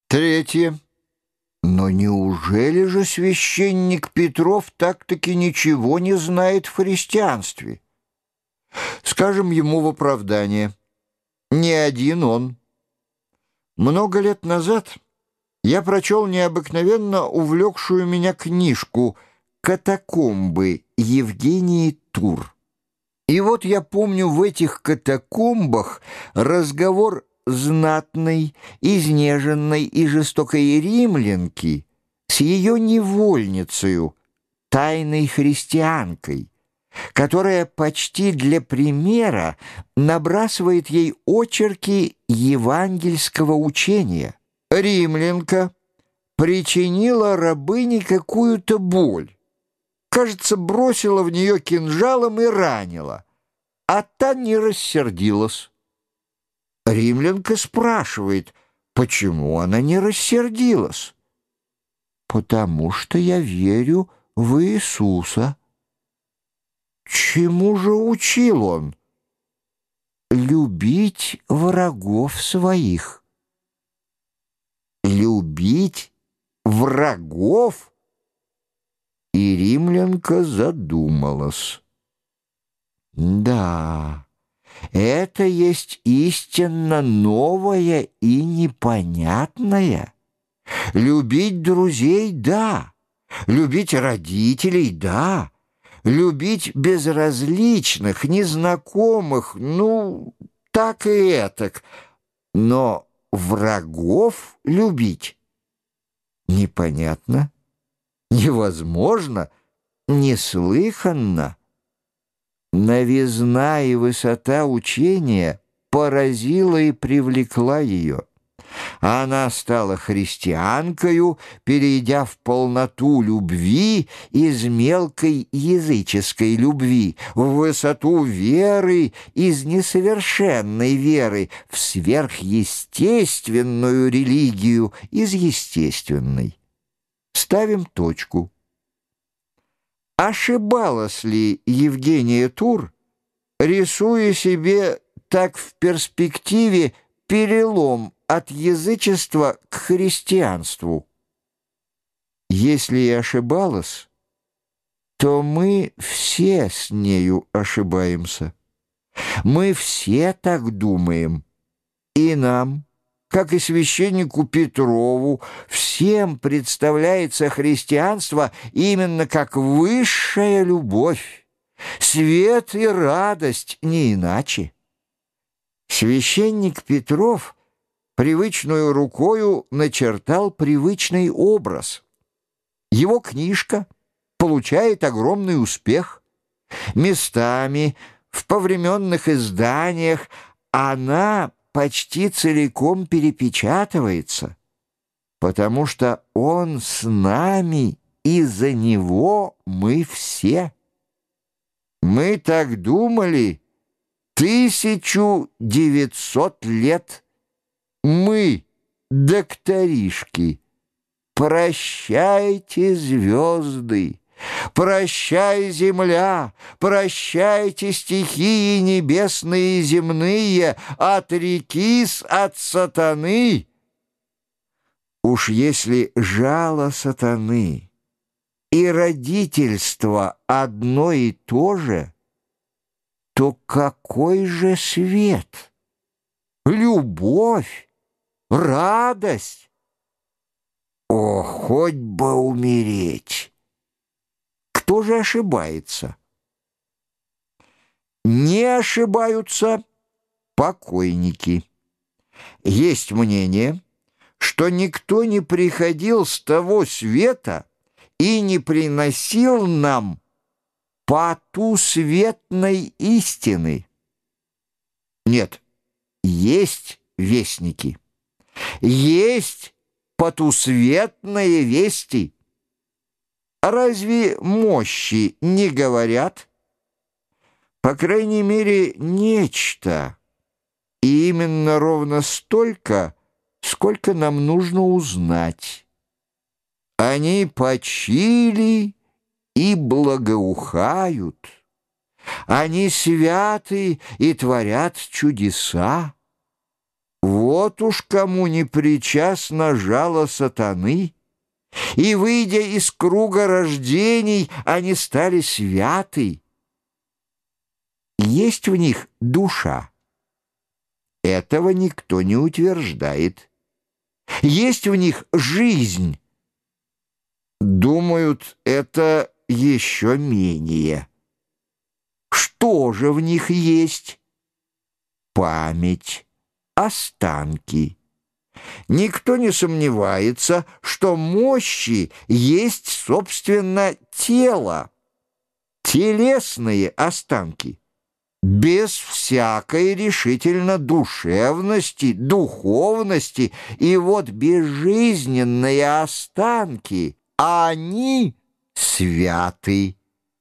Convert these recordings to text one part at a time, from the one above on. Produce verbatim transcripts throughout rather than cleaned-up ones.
Третье. Но неужели же священник Петров так-таки ничего не знает в христианстве? Скажем ему в оправдание. Не один он. Много лет назад я прочел необыкновенно увлекшую меня книжку «Катакомбы» Евгении Тур. И вот я помню в этих катакомбах разговор знатной, изнеженной и жестокой римлянки с ее невольницею, тайной христианкой, которая почти для примера набрасывает ей очерки евангельского учения. Римлянка причинила рабыне какую-то боль, кажется, бросила в нее кинжалом и ранила, а та не рассердилась. Римлянка спрашивает, почему она не рассердилась. «Потому что я верю в Иисуса». Чему же учил он? Любить врагов своих. Любить врагов? И римлянка задумалась. Да, это есть истинно новое и непонятное. Любить друзей — да, любить родителей — да, любить безразличных, незнакомых, ну, так и этак, но врагов любить непонятно, невозможно, неслыханно. Новизна и высота учения поразила и привлекла ее. Она стала христианкою, перейдя в полноту любви из мелкой языческой любви, в высоту веры из несовершенной веры, в сверхъестественную религию из естественной. Ставим точку. Ошибалась ли Евгения Тур, рисуя себе так в перспективе перелом от язычества к христианству? Если и ошибалась, то мы все с нею ошибаемся. Мы все так думаем. И нам, как и священнику Петрову, всем представляется христианство именно как высшая любовь, свет и радость, не иначе. Священник Петров привычную рукою начертал привычный образ. Его книжка получает огромный успех. Местами, в повременных изданиях, она почти целиком перепечатывается, потому что он с нами, и за него мы все. Мы так думали тысячу девятьсот лет. Мы, докторишки, прощайте, звезды, прощай, земля, прощайте, стихии небесные и земные, отрекись от сатаны. Уж если жало сатаны и родительство одно и то же, то какой же свет, любовь, радость? О, хоть бы умереть! Кто же ошибается? Не ошибаются покойники. Есть мнение, что никто не приходил с того света и не приносил нам потусветной истины. Нет, есть вестники, есть потусветные вести. Разве мощи не говорят? По крайней мере, нечто. И именно ровно столько, сколько нам нужно узнать. Они почили и благоухают. Они святы и творят чудеса. Вот уж кому не причастно жало сатаны, и, выйдя из круга рождений, они стали святы. Есть в них душа. Этого никто не утверждает. Есть в них жизнь. Думают, это еще менее. Что же в них есть? Память, останки. Никто не сомневается, что мощи есть, собственно, тело, телесные останки, без всякой решительно душевности, духовности, и вот безжизненные останки, они святы.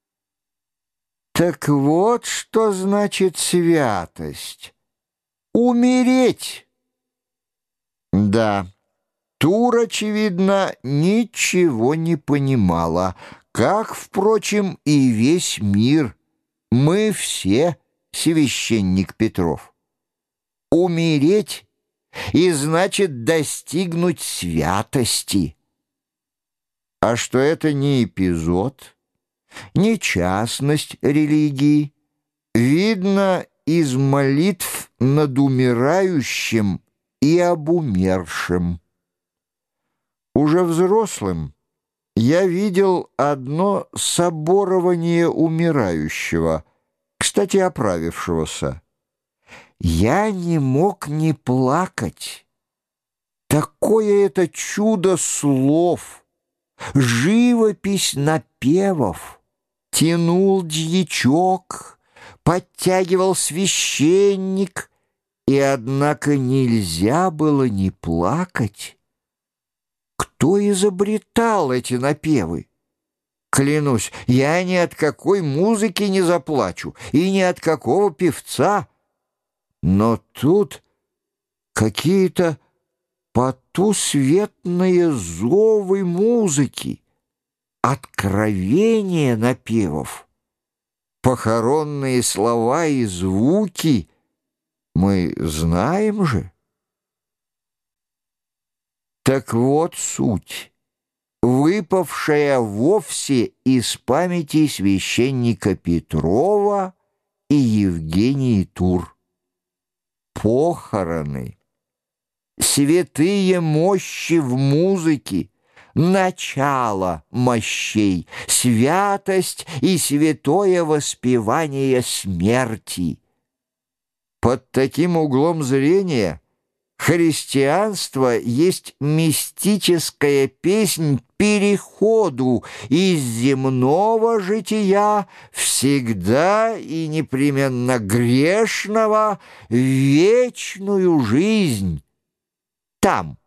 Так вот, что значит святость. Умереть. Да, Тур, очевидно, ничего не понимала, как, впрочем, и весь мир. Мы все священник Петров. Умереть и значит достигнуть святости. А что это не эпизод, не частность религии, видно из молитв над умирающим и об умершем. Уже взрослым я видел одно соборование умирающего, кстати, оправившегося. Я не мог не плакать. Такое это чудо слов, живопись напевов. Тянул дьячок, подтягивал священник, и, однако, нельзя было не плакать. Кто изобретал эти напевы? Клянусь, я ни от какой музыки не заплачу и ни от какого певца. Но тут какие-то потусветные зовы музыки, откровения напевов, похоронные слова и звуки. Мы знаем же. Так вот суть, выпавшая вовсе из памяти священника Петрова и Евгении Тур. Похороны, святые мощи в музыке, начало мощей, святость и святое воспевание смерти. Под таким углом зрения христианство есть мистическая песнь переходу из земного жития, всегда и непременно грешного, в вечную жизнь. Там.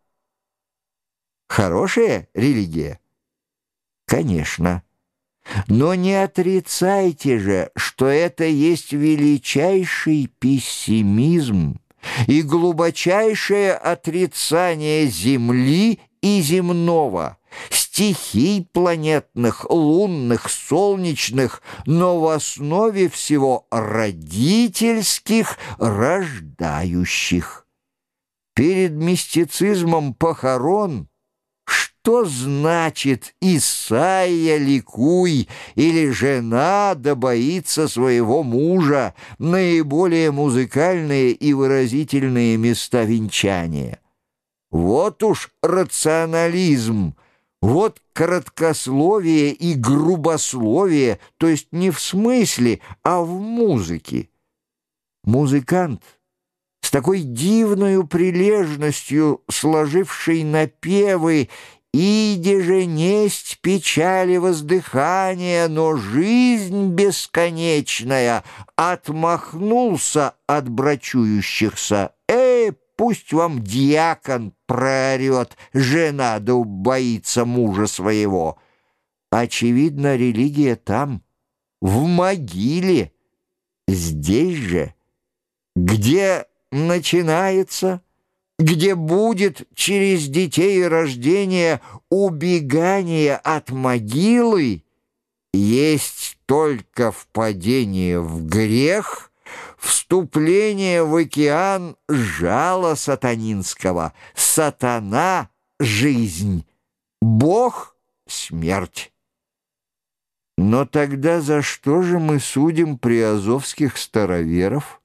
Хорошая религия? Конечно. Но не отрицайте же, что это есть величайший пессимизм и глубочайшее отрицание земли и земного, стихий планетных, лунных, солнечных, но в основе всего родительских, рождающих. Перед мистицизмом похорон что значит «Исайя, ликуй» или «Жена да боится своего мужа» — наиболее музыкальные и выразительные места венчания? Вот уж рационализм, вот короткословие и грубословие, то есть не в смысле, а в музыке. Музыкант, с такой дивною прилежностью сложивший напевы «Иде же несть печали воздыхания, но жизнь бесконечная», отмахнулся от брачующихся. «Э, пусть вам дьякон проорет, жена да убоится мужа своего». Очевидно, религия там, в могиле. Здесь же, где начинается, где будет через детей рождения убегание от могилы, есть только впадение в грех, вступление в океан жала сатанинского. Сатана — жизнь, Бог — смерть. Но тогда за что же мы судим приазовских староверов?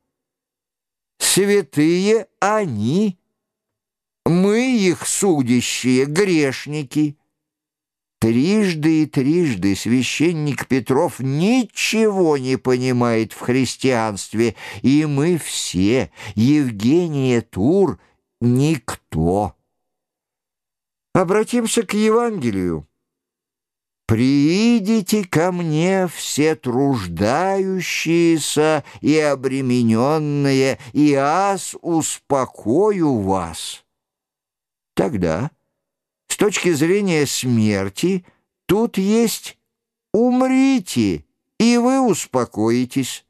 Святые они, мы их судящие грешники. Трижды и трижды священник Петров ничего не понимает в христианстве, и мы все, Евгения Тур, никто. Обратимся к Евангелию. «Приидите ко мне все труждающиеся и обремененные, и аз успокою вас». Тогда, с точки зрения смерти, тут есть «умрите, и вы успокоитесь».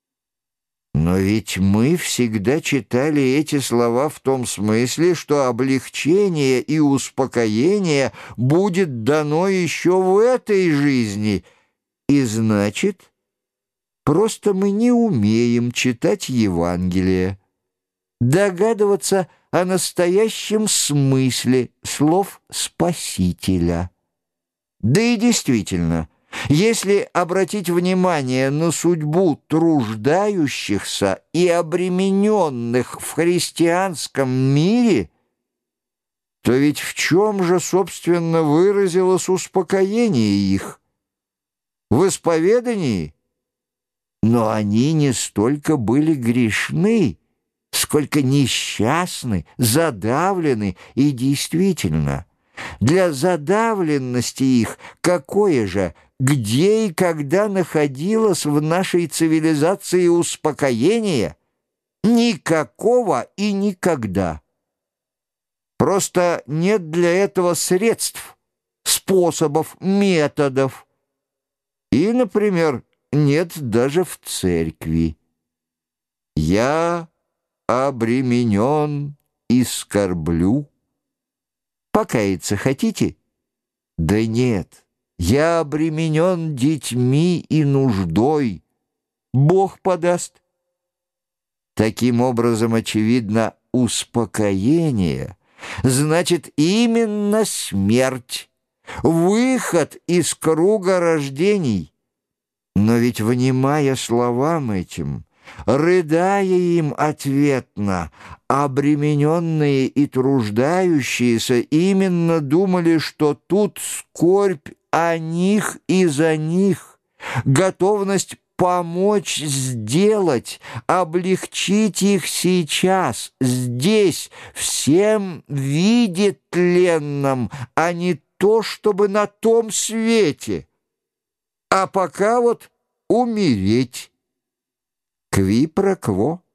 Но ведь мы всегда читали эти слова в том смысле, что облегчение и успокоение будет дано еще в этой жизни. И значит, просто мы не умеем читать Евангелие, догадываться о настоящем смысле слов Спасителя. Да и действительно, если обратить внимание на судьбу труждающихся и обремененных в христианском мире, то ведь в чем же, собственно, выразилось успокоение их? В исповедании? Но они не столько были грешны, сколько несчастны, задавлены, и действительно, для задавленности их какое же, где и когда находилось в нашей цивилизации успокоение? Никакого и никогда. Просто нет для этого средств, способов, методов. И, например, нет даже в церкви. «Я обременен и скорблю». Покаяться хотите? Да нет. Я обременен детьми и нуждой. Бог подаст. Таким образом, очевидно, успокоение значит именно смерть, выход из круга рождений. Но ведь, внимая словам этим, рыдая им ответно, обремененные и труждающиеся именно думали, что тут скорбь о них и за них, готовность помочь сделать, облегчить их сейчас, здесь, всем виде тленном, а не то, чтобы на том свете. А пока вот умереть. Кви про кво.